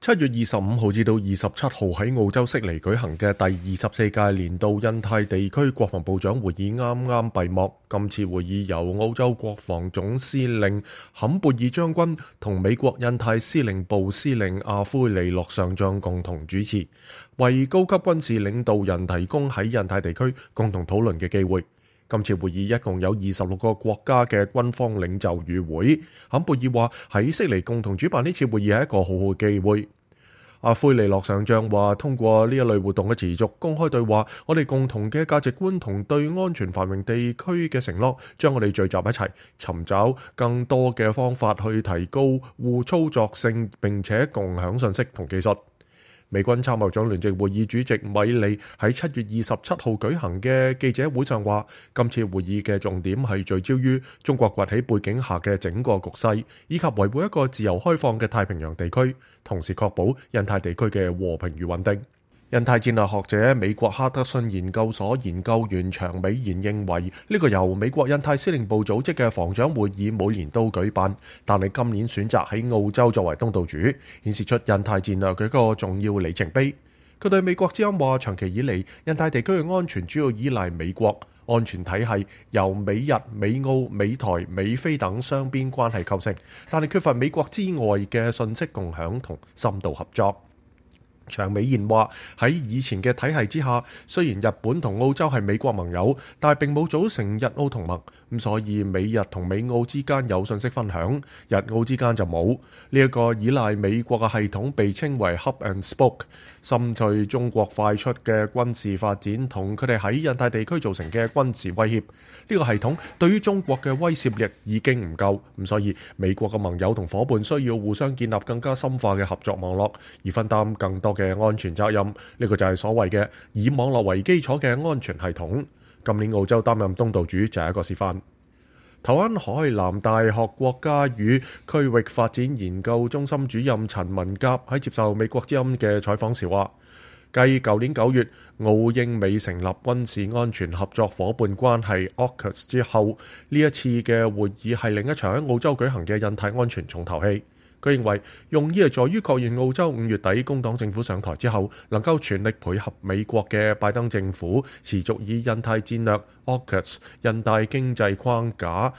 7月25號至到27號喺澳洲悉尼舉行嘅第24屆年度印太地區國防部長會議啱啱閉幕。今次會議由澳洲國防總司令坎貝爾將軍同美國印太司令部司令阿奎利諾上將共同主持，為高級軍事領導人提供喺印太地區共同討論嘅機會。今次會議一共有26個國家嘅軍方領袖與會。坎貝爾話喺悉尼共同主辦呢次會議係一個好好嘅機會。阿奎利諾上將話，通過呢一類活動嘅持續公開對話，我哋共同嘅價值觀同對安全繁榮地區嘅承諾，將我哋聚集一齊，尋找更多嘅方法去提高互操作性，並且共享信息同技術。美軍參謀長聯席會議主席米利喺7月27號舉行嘅記者會上話，今次會議嘅重點係聚焦於中國崛起背景下嘅整個局勢，以及維護一個自由開放嘅太平洋地區，同時確保印太地區嘅和平與穩定。印太戰略學者美國哈德遜研究所研究員長美賢認為，呢個由美國印太司令部組織嘅防長會議每年都舉辦，但係今年選擇喺澳洲作為東道主，顯示出印太戰略嘅一個重要里程碑。佢對美國之音話，長期以嚟，印太地區嘅安全主要依賴美國安全體系，由美日、美澳、美台、美菲等雙邊關係構成，但係缺乏美國之外嘅信息共享同深度合作。長美賢話，喺以前嘅體系之下，雖然日本同澳洲係美國盟友，但係並冇組成日澳同盟，咁所以美日同美澳之間有信息分享，日澳之間就冇。呢一個依賴美國嘅系統被稱為 Hub and Spoke， 針對中國快速嘅軍事發展同佢哋喺印太地區造成嘅軍事威脅。呢個系統對於中國嘅威懾力已經唔夠，咁所以美國嘅盟友同伙伴需要互相建立更加深化嘅合作網絡，而分擔更多嘅安全責任。呢個就係所謂嘅以網絡為基礎嘅安全系統。今年澳洲擔任東道主就係一個示範。台灣海南大學國家與區域發展研究中心主任陳文甲喺接受美國之音嘅採訪時話，繼舊年9月澳英美成立軍事安全合作夥伴關係 AUKUS 之後，呢一次嘅會議係另一場喺澳洲舉行嘅印太安全重頭戲。佢認為用意係在於確認澳洲5月底工黨政府上台之後，能夠全力配合美國嘅拜登政府，持續以印太戰略 AUKUS 印太經濟框架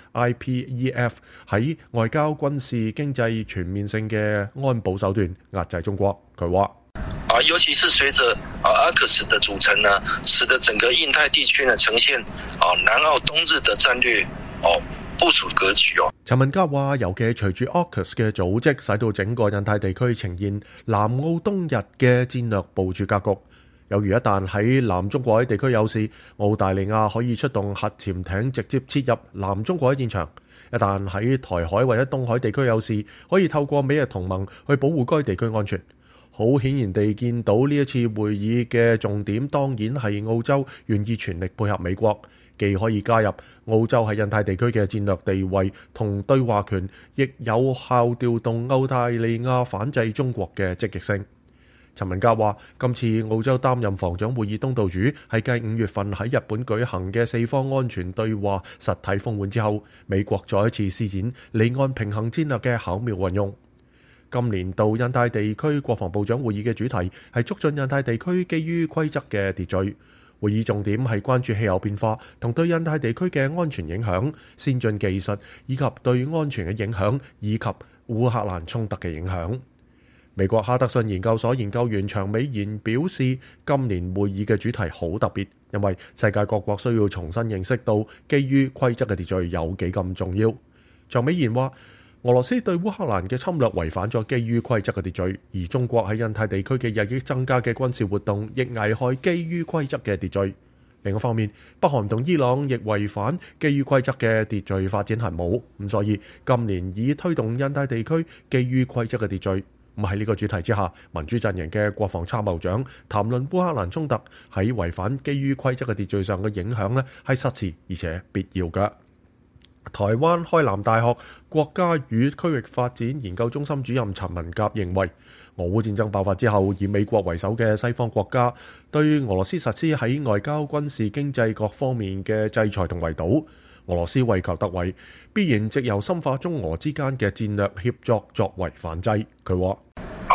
IPEF 喺外交、軍事、經濟全面性嘅安保手段壓制中國。佢話： 尤其是隨着AUKUS 的組成呢，使得整個印太地區呢呈現南澳東日的戰略部署格局。 陳文甲話，尤其係隨住 AUKUS 嘅組織，使到整個印太地區呈現南澳東日嘅戰略部署格局。有如一旦喺南中國海地區有事，澳大利亞可以出動核潛艇直接切入南中國海戰場；一旦喺台海或者東海地區有事，可以透過美日同盟去保護該地區安全。好顯然地見到呢一次會議嘅重點，當然係澳洲願意全力配合美國，既可以加入澳洲喺印太地區嘅戰略地位同對話權，亦有效調動澳大利亞反制中國嘅積極性。陳文甲話，今次澳洲擔任防長會議東道主，係繼5月份喺日本舉行嘅4方安全對話實體峰會之後，美國再一次施展離岸平衡戰略嘅巧妙運用。今年度印太地區國防部長會議嘅主題係促進印太地區基於規則嘅秩序。會議重點係關注氣候變化同對印太地區嘅安全影響、先進技術以及對安全嘅影響，以及烏克蘭衝突嘅影響。美國哈德遜研究所研究員長美賢表示，今年會議嘅主題好特別，因為世界各國需要重新認識到基於規則嘅秩序有幾咁重要。長美賢話，俄羅斯對烏克蘭嘅侵略違反咗基於規則嘅秩序，而中國喺印太地區嘅日益增加嘅軍事活動亦危害基於規則嘅秩序。另一方面，北韓同伊朗亦違反基於規則嘅秩序發展核武，咁所以今年以推動印太地區基於規則嘅秩序。咁喺呢個主題之下，民主陣營嘅國防參謀長談論烏克蘭衝突喺違反基於規則嘅秩序上嘅影響呢，係實時而且必要嘅。台灣開南大學國家與區域發展研究中心主任陳文甲認為，俄烏戰爭爆發之後，以美國為首嘅西方國家對俄羅斯實施喺外交、軍事、經濟各方面嘅制裁同圍堵。俄羅斯為求突圍，必然藉由深化中俄之間嘅戰略協作作為反制。佢話：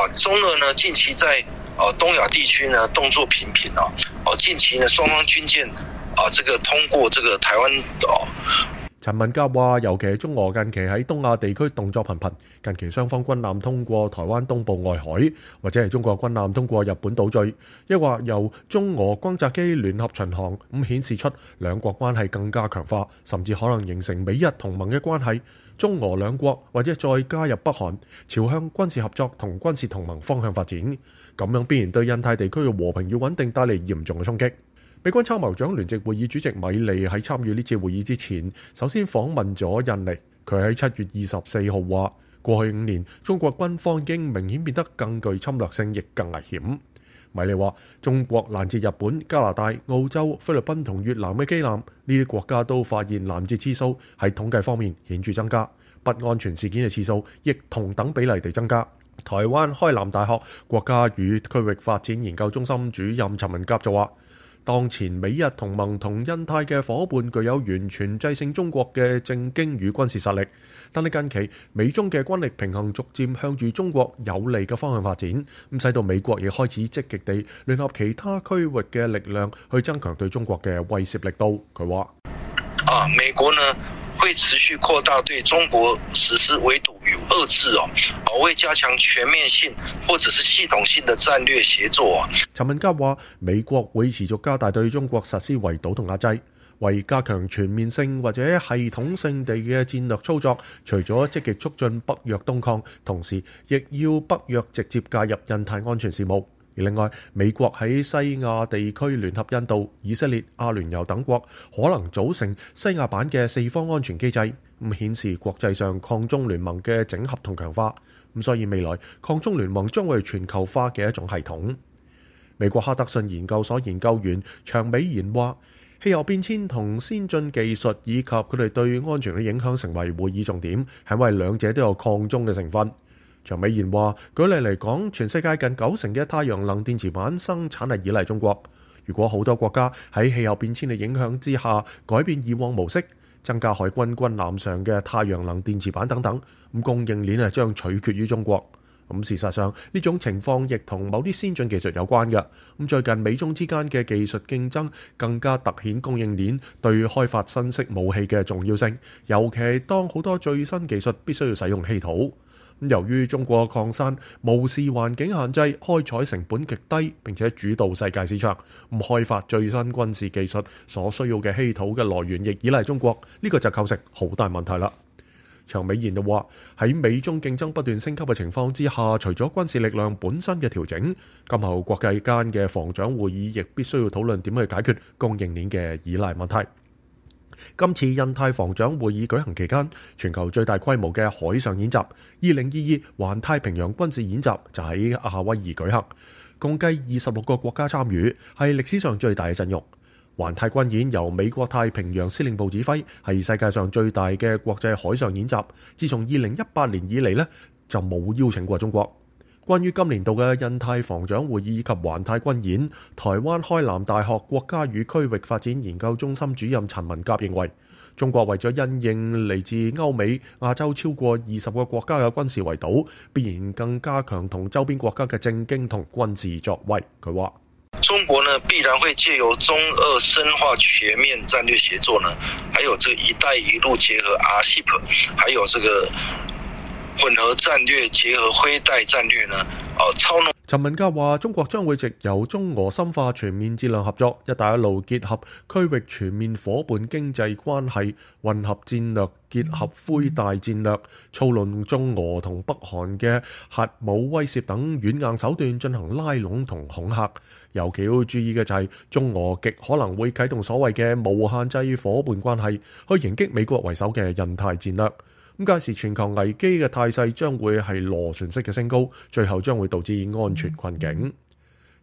中俄呢近期在東亞地區呢動作頻頻近期呢雙方軍艦這個通過這個台灣陳文甲話，尤其係中俄近期喺東亞地區動作頻頻，近期雙方軍艦通過台灣東部外海，或者係中國軍艦通過日本島嶼，抑或由中俄轟炸機聯合巡航，顯示出兩國關係更加強化，甚至可能形成美日同盟嘅關係。中俄兩國或者再加入北韓，朝向軍事合作同軍事同盟方向發展，咁樣必然對印太地區嘅和平與穩定帶嚟嚴重嘅衝擊。美軍參謀長聯席會議主席米利喺參與呢次會議之前，首先訪問咗印尼。佢喺7月24號話，過去5年，中國軍方已經明顯變得更具侵略性，亦更危險。米利話，中國攔截日本、加拿大、澳洲、菲律賓同越南嘅機艦，呢啲國家都發現攔截次數喺統計方面顯著增加，不安全事件嘅次數亦同等比例地增加。台灣開南大學國家與區域發展研究中心主任陳文甲就話，當前美日同盟同印太嘅夥伴具有完全制勝中國嘅政經與軍事實力，但係近期美中嘅軍力平衡逐漸向住中國有利嘅方向發展，使到美國亦開始積極地聯合其他區域嘅力量去增強對中國嘅威懾力度。佢話： 美國呢會持續擴大對中國實施圍堵與遏制會加強全面性或者是系統性的戰略協作。 陳文甲話，美國會持續加大對中國實施圍堵同壓制，為加強全面性或者系統性地嘅戰略操作，除咗積極促進北約東擴，同時亦要北約直接介入印太安全事務。而另外，美國喺西亞地區聯合印度、以色列、阿聯酋等國，可能組成西亞版嘅四方安全機制，顯示國際上抗中聯盟嘅整合同強化。所以未來抗中聯盟將會係全球化嘅一種系統。美國哈德遜研究所研究員長美賢話，氣候變遷同先進技術以及佢哋對安全嘅影響成為會議重點，係因為兩者都有抗中嘅成分。長美賢話，舉例嚟講，全世界近90%嘅太陽能電池板生產係依賴中國。如果好多國家喺氣候變遷嘅影響之下改變以往模式，增加海軍軍艦上嘅太陽能電池板等等，供應鏈將取決於中國。事實上呢種情況亦同某啲先進技術有關嘅。最近美中之間嘅技術競爭更加凸顯供應鏈對開發新式武器嘅重要性，尤其係當好多最新技術必須要使用稀土。由於中國礦山無視環境限制，開採成本極低，並且主導世界市場，開發最新軍事技術所需要嘅稀土嘅來源亦依賴中國，呢個就構成好大問題啦。長美賢就話，喺美中競爭不斷升級嘅情況之下，除咗軍事力量本身嘅調整，今後國際間嘅防長會議亦必須要討論點去解決供應鏈嘅依賴問題。今次印太防長會議舉行期間，全球最大規模嘅海上演習2022環太平洋軍事演習就喺夏威夷舉行，共計26個國家參與，係歷史上最大嘅陣容。環太軍演由美國太平洋司令部指揮，係世界上最大嘅國際海上演習。自從2018年以嚟呢，就冇邀請過中國。關於今年度嘅印太防長會議以及環太軍演，台灣開南大學國家與區域發展研究中心主任陳文甲認為，中國為咗因應嚟自歐美、亞洲超過20個國家嘅軍事圍堵，必然更加強同周邊國家嘅政經同軍事作為。佢話： 中國呢必然會借由中俄深化全面戰略協作呢，還有這個一帶一路結合 RCEP， 還有這個混合戰略結合灰帶戰略呢，操弄。 陳文甲話：中國將會藉由中俄深化全面戰略合作，一帶一路結合區域全面夥伴經濟關係，混合戰略結合灰帶戰略，操弄中俄同北韓嘅核武威懾等軟硬手段進行拉攏同恐嚇。尤其要注意嘅就係中俄極可能會啟動所謂嘅無限制夥伴關係，去迎擊美國為首嘅印太戰略。屆時全球危機嘅態勢將會係螺旋式嘅升高，最後將會導致安全困境。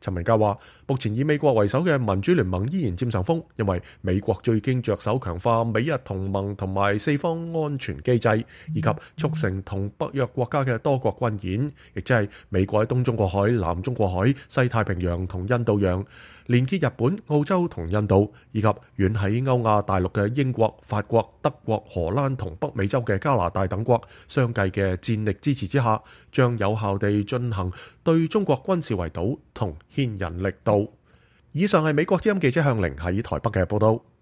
陳文嘉話：目前以美國為首嘅民主聯盟依然佔上風，因為美國最經着手強化美日同盟同埋四方安全機制，以及促成同北約國家嘅多國軍演，亦即係美國喺東中國海、南中國海、西太平洋同印度洋連結日本、澳洲同印度，以及遠喺歐亞大陸嘅英國、法國、德國、荷蘭同北美洲嘅加拿大等國相繼嘅戰力支持之下，將有效地進行對中國軍事圍堵同牽引力度。以上係美國之音記者向凌喺台北嘅報道。